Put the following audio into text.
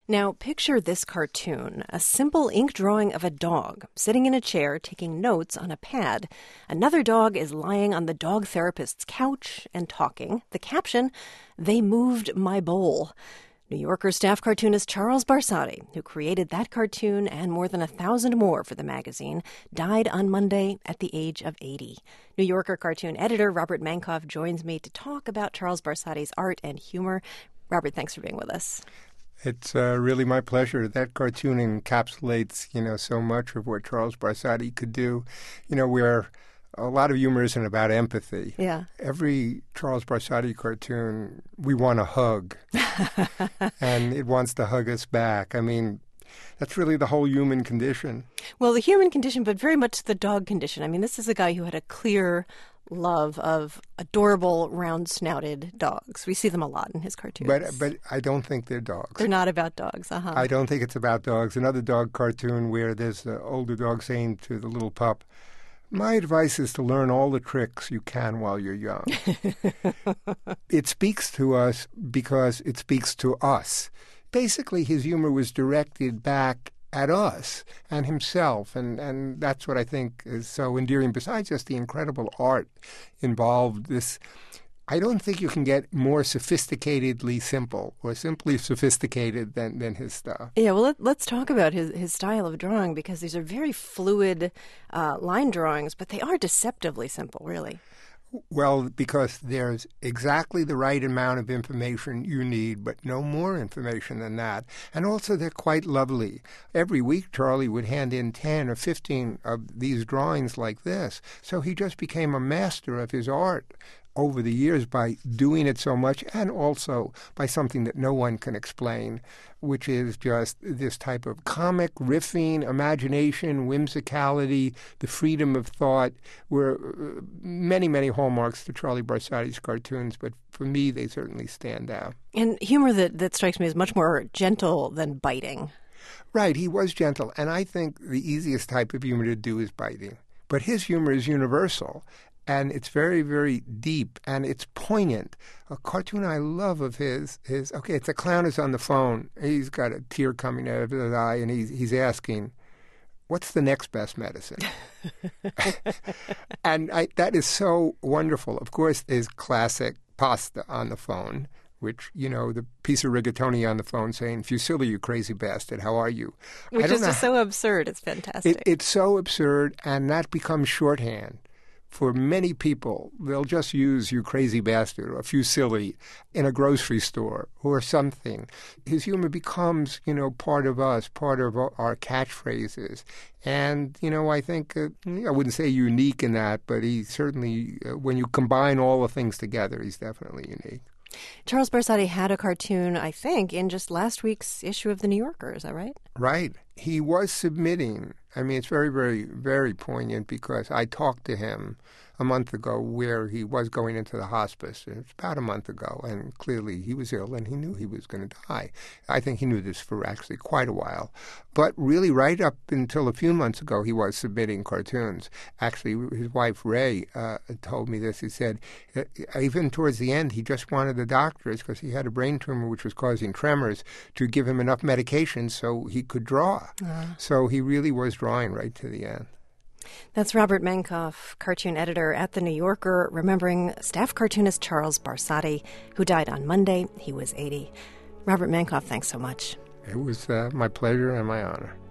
Now, picture this cartoon, a simple ink drawing of a dog sitting in a chair taking notes on a pad. Another dog is lying on the dog therapist's couch and talking. The caption, "They moved my bowl." New Yorker staff cartoonist Charles Barsotti, who created that cartoon and more than 1,000 more for the magazine, died on Monday at the age of 80. New Yorker cartoon editor Robert Mankoff joins me to talk about Charles Barsotti's art and humor. Robert, thanks for being with us. It's really my pleasure. That cartoon encapsulates, so much of what Charles Barsotti could do. Where a lot of humor isn't about empathy. Yeah. Every Charles Barsotti cartoon, we want a hug. And it wants to hug us back. I mean, that's really the whole human condition. Well, the human condition, but very much the dog condition. I mean, this is a guy who had a clear love of adorable, round-snouted dogs. We see them a lot in his cartoons. But I don't think they're dogs. They're not about dogs, I don't think it's about dogs. Another dog cartoon where there's an older dog saying to the little pup, "My advice is to learn all the tricks you can while you're young." It speaks to us because it speaks to us. Basically, his humor was directed back at us and himself, and that's what I think is so endearing. Besides just the incredible art involved, I don't think you can get more sophisticatedly simple or simply sophisticated than his stuff. Yeah, well, let's talk about his style of drawing, because these are very fluid line drawings, but they are deceptively simple, really. Well, because there's exactly the right amount of information you need, but no more information than that. And also, they're quite lovely. Every week, Charlie would hand in 10 or 15 of these drawings like this. So he just became a master of his art over the years by doing it so much, and also by something that no one can explain, which is just this type of comic riffing, imagination, whimsicality, the freedom of thought, were many, many hallmarks to Charlie Barsotti's cartoons, but for me, they certainly stand out. And humor that strikes me as much more gentle than biting. Right, he was gentle, and I think the easiest type of humor to do is biting. But his humor is universal. And it's very, very deep, and it's poignant. A cartoon I love of his is, it's a clown is on the phone. He's got a tear coming out of his eye, and he's asking, "What's the next best medicine?" And that is so wonderful. Of course, there's classic pasta on the phone, which, the piece of rigatoni on the phone saying, "Fusilli, you crazy bastard, how are you?" Which is just so absurd. It's fantastic. It's so absurd, and that becomes shorthand. For many people, they'll just use "you crazy bastard" or "fusilli" in a grocery store or something. His humor becomes, part of us, part of our catchphrases. And, I think, I wouldn't say unique in that, but he's certainly, when you combine all the things together, he's definitely unique. Charles Barsotti had a cartoon, I think, in just last week's issue of The New Yorker. Is that right? Right. He was submitting. I mean, it's very, very, very poignant because I talked to him a month ago where he was going into the hospice. It's about a month ago, and clearly he was ill and he knew he was going to die. I think he knew this for actually quite a while. But really right up until a few months ago, he was submitting cartoons. Actually, his wife, Ray, told me this. He said even towards the end, he just wanted the doctors, because he had a brain tumor which was causing tremors, to give him enough medication so he could draw. So he really was drawing right to the end. That's Robert Mankoff, cartoon editor at The New Yorker, remembering staff cartoonist Charles Barsotti, who died on Monday. He was 80. Robert Mankoff, thanks so much. It was my pleasure and my honor.